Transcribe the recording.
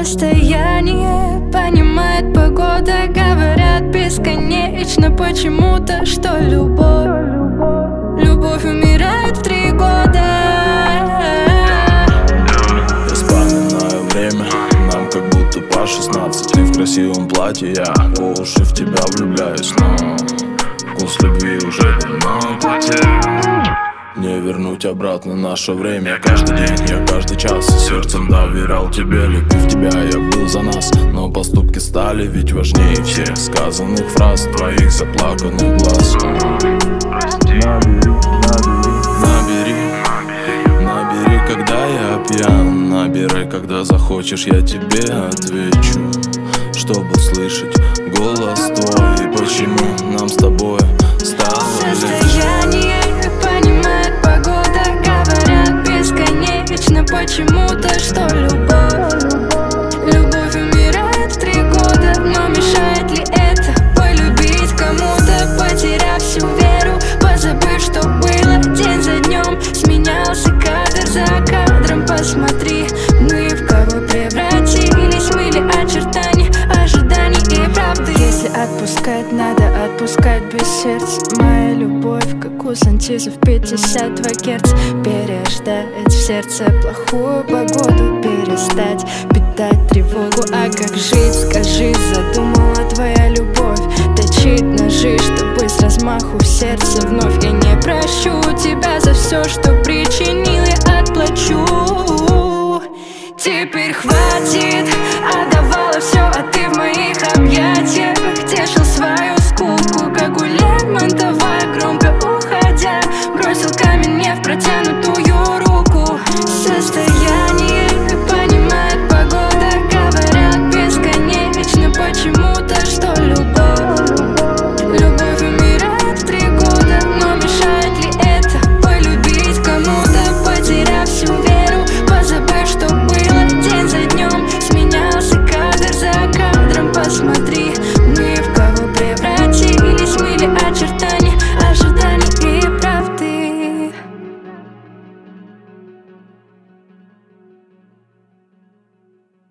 расстояние понимает погода. Говорят бесконечно почему-то, что любовь умирает в 3 года. Я вспоминаю время, нам как будто по 16. Ты в красивом платье, я по уши в тебя влюбляюсь, но вкус любви уже давно потерян. Не вернуть обратно наше время. Каждый день, я каждый час сердцем доверял тебе. Любив тебя, я был за нас, но поступки стали ведь важнее всех сказанных фраз, твоих заплаканных глаз. Набери, когда я пьян. Набирай, когда захочешь, я тебе отвечу, чтобы услышать голос твой. И почему нам с тобой стало расстояние понимает погода. Говорят бесконечно почему-то, что любовь умирает в 3 года. Но мешает ли это полюбить кому-то, потеряв всю веру, позабыв, что было день за днем? Сменялся кадр за кадром, посмотри, мы в кого превратились. Мы ли очертания ожиданий и правды? Если отпускать, надо отпускать без сердца. Моя любовь, как у сантизов 52 герц. Переждать в сердце плохую погоду, перестать питать тревогу. А как жить, скажи, задумала твоя любовь точить ножи, чтобы с размаху в сердце вновь. Я не прощу тебя за все, что причинил, я отплачу. Теперь хватит